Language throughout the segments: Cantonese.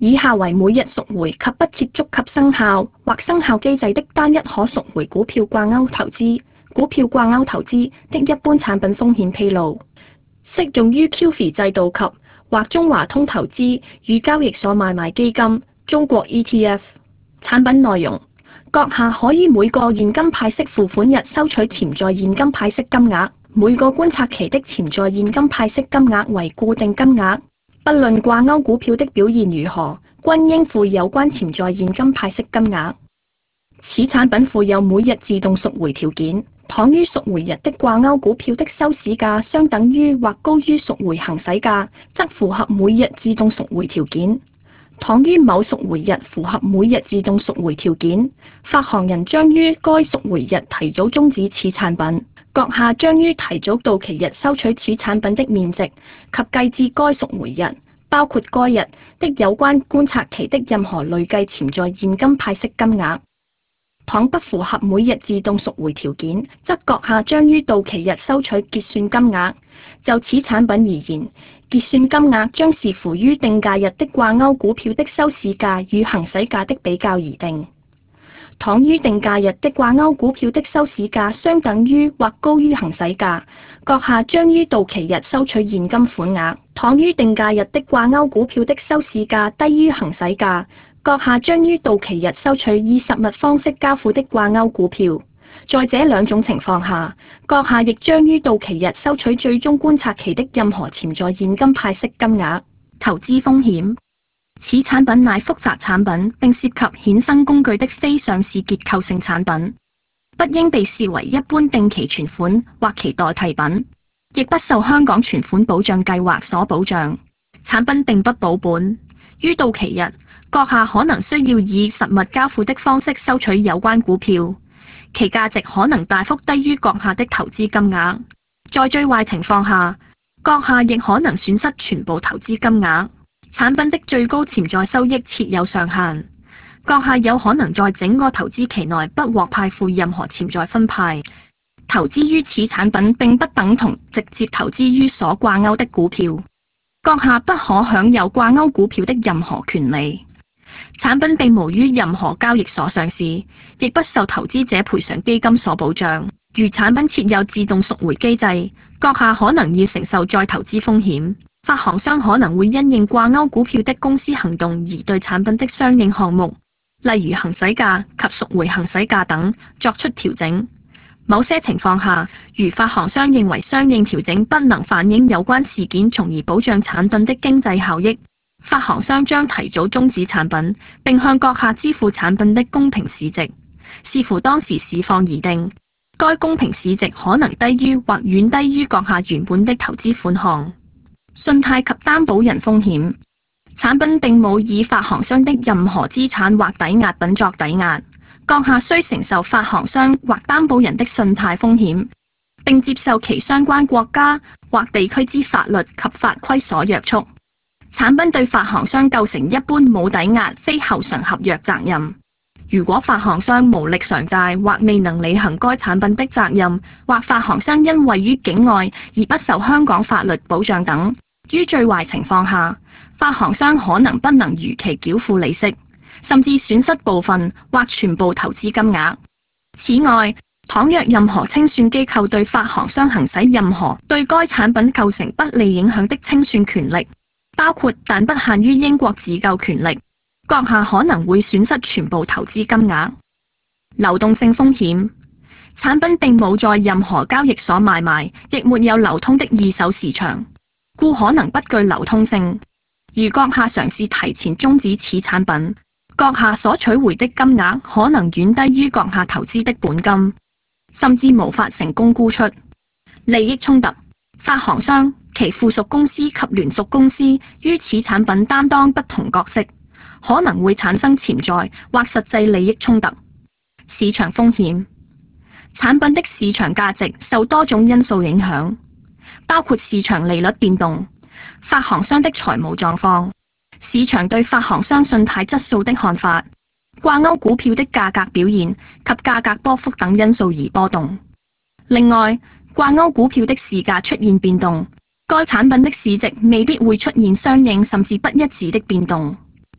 以下為每日贖回及不涉足及生效或生效機制的單一可贖回股票掛鈎投資、股票掛鈎投資的一般產品風險披露，適用於 QF 制度及或中華通投資與交易所買賣基金、中國 ETF。產品內容：閣下可以每個現金派息付款日收取潛在現金派息金額，每個觀察期的潛在現金派息金額為固定金額，不論掛鈎股票的表現如何，均應付有關潛在現金派息金額。此產品附有每日自動贖回條件，倘於贖回日的掛鈎股票的收市價相等於或高於贖回行使價，則符合每日自動贖回條件。倘於某贖回日符合每日自動贖回條件，發行人將於該贖回日提早終止此產品。閣下將於提早到期日收取此產品的面值及計至該贖回日，包括該日的有關觀察期的任何累計潛在現金派息金額。倘不符合每日自動贖回條件，則閣下將於到期日收取結算金額。就此產品而言，結算金額將視乎於定價日的掛鈎股票的收市價與行使價的比較而定。倘於定價日的掛鈎股票的收市價相等於或高於行使價，閣下將於到期日收取現金款額。倘於定價日的掛鈎股票的收市價低於行使價，閣下將於到期日收取以實物方式交付的掛鈎股票。在這兩種情況下，閣下亦將於到期日收取最終觀察期的任何潛在現金派息金額。投資風險：此產品乃複雜產品，並涉及衍生工具的非上市結構性產品，不應被視為一般定期存款或其代替品，亦不受香港存款保障計劃所保障。產品並不保本，於到期日，閣下可能需要以實物交付的方式收取有關股票。其價值可能大幅低於閣下的投資金額，在最壞情況下，閣下亦可能損失全部投資金額。產品的最高潛在收益設有上限，閣下有可能在整個投資期內不獲派付任何潛在分派。投資於此產品並不等同直接投資於所掛鈎的股票，閣下不可享有掛鈎股票的任何權利。產品並無於任何交易所上市，亦不受投資者賠償基金所保障。如產品設有自動贖回機制，閣下可能要承受再投資風險。發行商可能會因應掛鈎股票的公司行動而對產品的相應項目，例如行使價及贖回行使價等作出調整。某些情況下，如發行商認為相應調整不能反映有關事件，從而保障產品的經濟效益，發行商將提早終止產品，並向閣下支付產品的公平市值，視乎當時市況而定。該公平市值可能低於或遠低於閣下原本的投資款項。信貸及擔保人風險：產品並冇以發行商的任何資產或抵押品作抵押，閣下需承受發行商或擔保人的信貸風險，並接受其相關國家或地區之法律及法規所約束。產品對發行商構成一般冇抵押非後償合約責任。如果發行商無力償債或未能履行該產品的責任，或發行商因位於境外而不受香港法律保障等，於最壞情況下，發行商可能不能如期繳付利息，甚至損失部分或全部投資金額。此外，倘若任何清算機構對發行商行使任何對該產品構成不利影響的清算權力，包括但不限於英國自救權力，閣下可能會損失全部投資金額。流動性風險：產品並冇在任何交易所買賣，亦沒有流通的二手市場，故可能不具流通性。如閣下嘗試提前終止此產品，閣下所取回的金額可能遠低於閣下投資的本金，甚至無法成功沽出。利益衝突：發行商、其附屬公司及聯屬公司於此產品擔當不同角色，可能會產生潛在或實際利益衝突。市場風險：產品的市場價值受多種因素影響，包括市場利率變動、發行商的財務狀況、市場對發行商信貸質素的看法、掛鈎股票的價格表現及價格波幅等因素而波動。另外，掛鈎股票的市價出現變動，該產品的市值未必會出現相應甚至不一致的變動。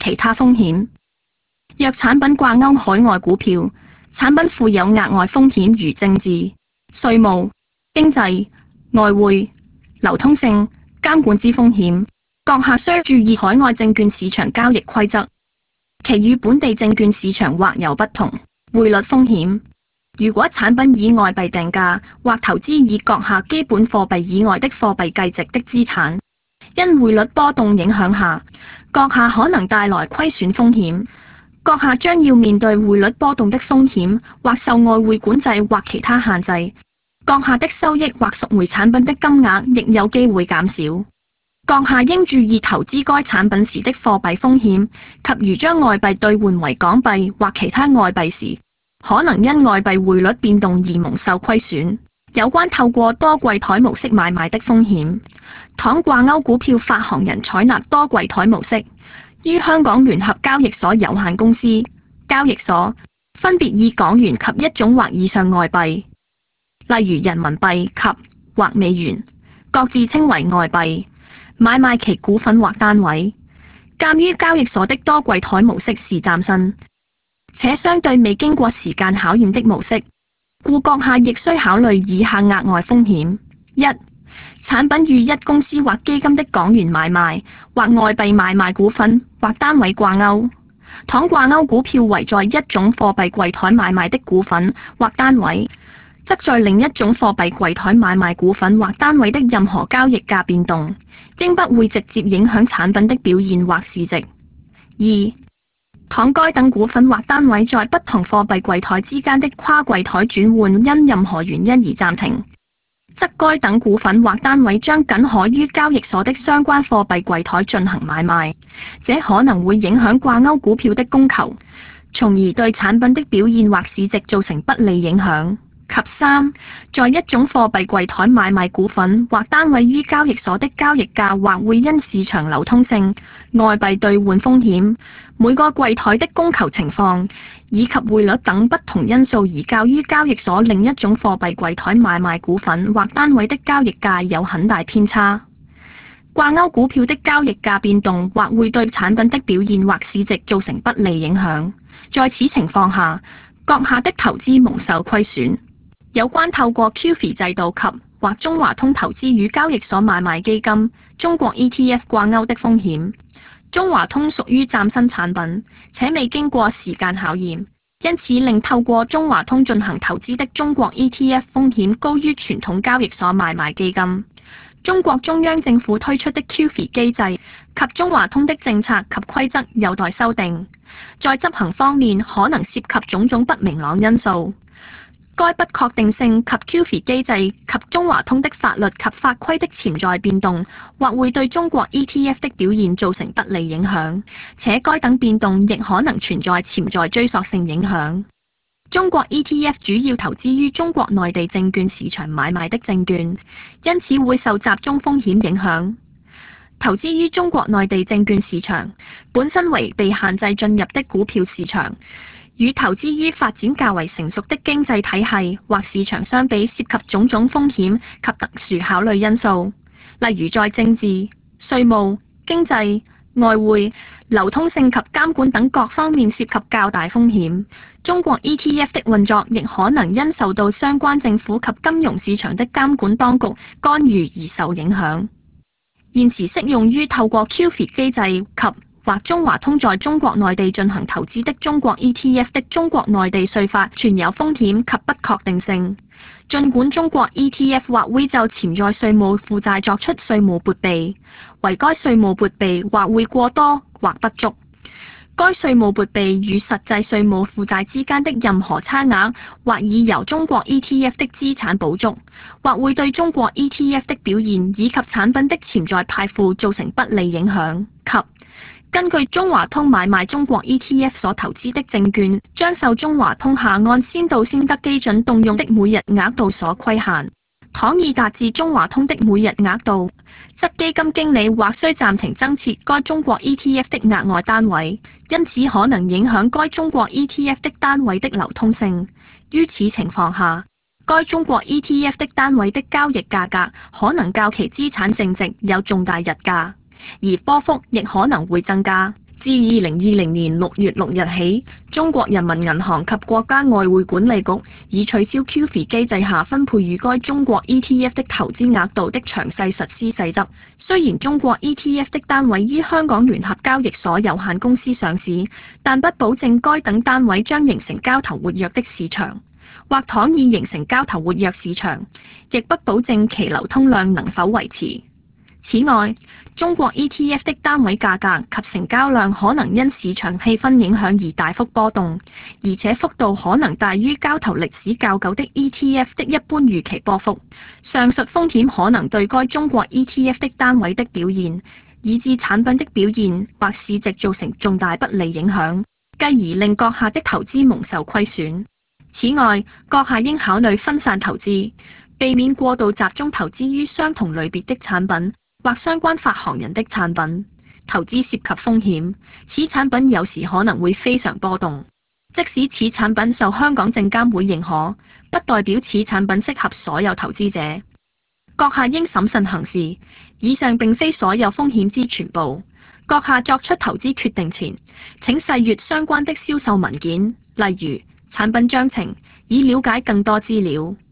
其他風險。若產品掛鈎海外股票，產品附有額外風險如政治、稅務、經濟、外匯、流通性、監管之風險，閣下需注意海外證券市場交易規則，其與本地證券市場或有不同。匯率風險，如果產品以外幣定價或投資以閣下基本貨幣以外的貨幣計值的資產，因匯率波動影響下，閣下可能帶來虧損風險。閣下將要面對匯率波動的風險，或受外匯管制或其他限制。閣下的收益或贖回產品的金額亦有機會減少。閣下應注意投資該產品時的貨幣風險，及如將外幣兌換為港幣或其他外幣時，可能因外幣匯率變動而蒙受虧損。有關透過多櫃台模式買賣的風險，倘掛鈎股票發行人採納多櫃台模式，於香港聯合交易所有限公司交易所分別以港元及一種或以上外幣，例如人民幣及或美元，各自稱為外幣，買賣其股份或單位。鑑於交易所的多櫃台模式是嶄新且相對未經過時間考驗的模式，故閣下亦需考慮以下額外風險：一、產品與一公司或基金的港元買賣或外幣買賣股份或單位掛鈎，倘掛鈎股票為在一種貨幣櫃台買賣的股份或單位，則在另一種貨幣櫃台買賣股份或單位的任何交易價變動，應不會直接影響產品的表現或市值。二、倘該等股份或單位在不同貨幣櫃台之間的跨櫃台轉換因任何原因而暫停，則該等股份或單位將僅可於交易所的相關貨幣櫃台進行買賣，這可能會影響掛鈎股票的供求，從而對產品的表現或市值造成不利影響。及三，在一種貨幣櫃台買賣股份或單位於交易所的交易價或會因市場流通性、外幣兌換風險、每個櫃台的供求情況以及匯率等不同因素而較於交易所另一種貨幣櫃台買賣股份或單位的交易價有很大偏差。掛鈎股票的交易價變動或會對產品的表現或市值造成不利影響，在此情況下，閣下的投資蒙受虧損。有關透過 QFII 制度及或中華通投資與交易所買賣基金、中國 ETF 掛鈎的風險。中華通屬於嶄新產品，且未經過時間考驗，因此令透過中華通進行投資的中國 ETF 風險高於傳統交易所買賣基金。中國中央政府推出的 QFII 機制及中華通的政策及規則有待修訂，在執行方面可能涉及種種不明朗因素。該不確定性及 QFII 機制及中華通的法律及法規的潛在變動，或會對中國 ETF 的表現造成不利影響，且該等變動亦可能存在潛在追溯性影響。中國 ETF 主要投資於中國內地證券市場買賣的證券，因此會受集中風險影響。投資於中國內地證券市場本身為被限制進入的股票市場，與投資於發展較為成熟的經濟體系或市場相比，涉及種種風險及特殊考慮因素，例如在政治、稅務、經濟、外匯、流通性及監管等各方面涉及較大風險。中國 ETF 的運作亦可能因受到相關政府及金融市場的監管當局干預而受影響。現時適用於透過 QFII 機制及或中華通在中國內地進行投資的中國 ETF 的中國內地稅法存有風險及不確定性。儘管中國 ETF 或會就潛在稅務負債作出稅務撥備，惟該稅務撥備或會過多或不足。該稅務撥備與實際稅務負債之間的任何差額，或已由中國 ETF 的資產補足，或會對中國 ETF 的表現以及產品的潛在派付造成不利影響。及根據中華通買賣中國 ETF 所投資的證券，將受中華通下按先到先得基準動用的每日額度所規限。倘已達至中華通的每日額度，則基金經理或須暫停增設該中國 ETF 的額外單位，因此可能影響該中國 ETF 的單位的流通性。於此情況下，該中國 ETF 的單位的交易價格可能較其資產淨值有重大溢價，而波幅亦可能會增加。這自2020年6月6日起，中國人民銀行及國家外匯管理局已取消 QFII 機制下分配予該中國 ETF 的投資額度的詳細實施細則。雖然中國 ETF 的單位於香港聯合交易所有限公司上市，但不保證該等單位將形成交投活躍的市場，或倘已形成交投活躍市場，亦不保證其流通量能否維持。此外，中國 ETF 的單位價格及成交量可能因市場氣氛影響而大幅波動，而且幅度可能大於交投歷史較久的 ETF 的一般預期波幅。上述風險可能對該中國 ETF 的單位的表現，以至產品的表現或市值造成重大不利影響，繼而令閣下的投資蒙受虧損。此外，閣下應考慮分散投資，避免過度集中投資於相同類別的產品或相關發行人的產品。投資涉及風險，此產品有時可能會非常波動。即使此產品受香港證監會認可，不代表此產品適合所有投資者。閣下應審慎行事。以上並非所有風險之全部。閣下作出投資決定前，請細閱相關的銷售文件，例如產品章程，以了解更多資料。